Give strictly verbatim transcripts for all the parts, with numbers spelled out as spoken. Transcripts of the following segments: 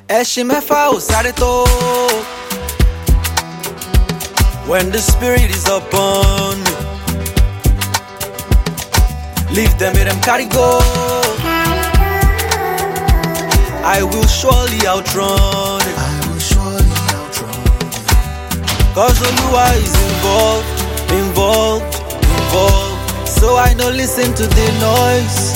Eshimefa Osareto. When the spirit is upon me, leave them, let them carry go. I will surely outrun it. I will surely outrun it. Cause Oluwa is involved, involved, involved. So I no listen to the noise.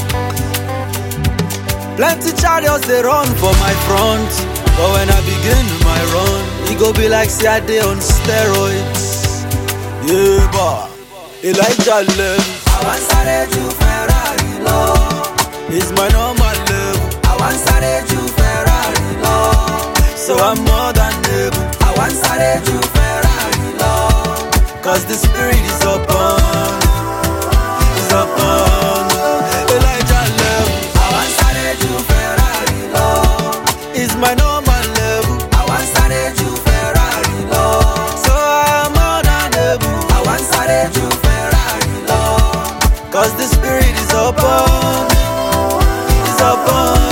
Plenty chariots they run for my front, but when I begin my run, it go be like say I dey on steroids. Yeah, bah. Elijah level. I want sare ju Ferrari lo. It's my normal level. I want sare ju Ferrari lo. So I'm more than able. I want sare ju Ferrari lo. Cause the spirit is upon, is upon. Elijah level. I want sare ju Ferrari lo. It's my normal level. I want sare ju Ferrari lo. So I'm more than able. I want sare ju Ferrari lo. Cause the spirit is upon, is upon.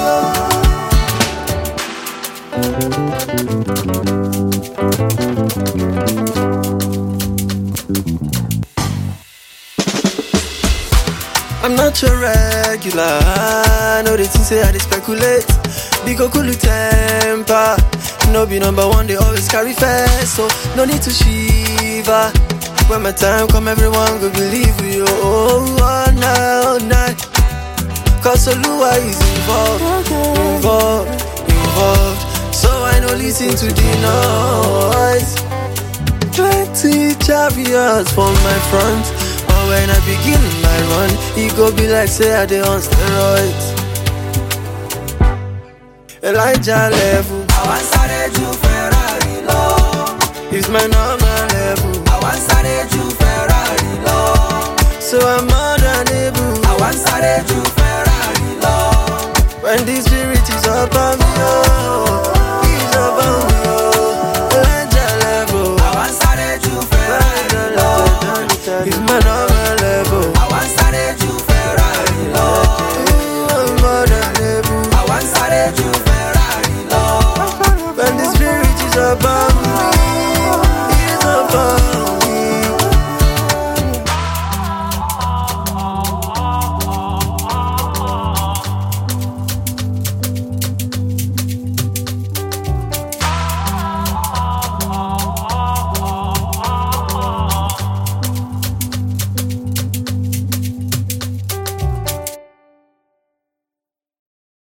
I'm not your regular. I know they think say I dey speculate. Big Okulu temper. No be number one, they always carry first. So no need to shiver. When my time come, everyone go believe you. Oh, oh, no, no. Cause Oluwa is involved, involved, involved. So I no listen to the noise. Plenty chariots from my front. But when I begin my run, it go be like say I dey on steroids. Elijah level. I want sare ju Ferrari lo. It's my normal level. I want sare ju Ferrari lo. So I'm more than able. I want sare ju Ferrari lo. When the spirit is upon me,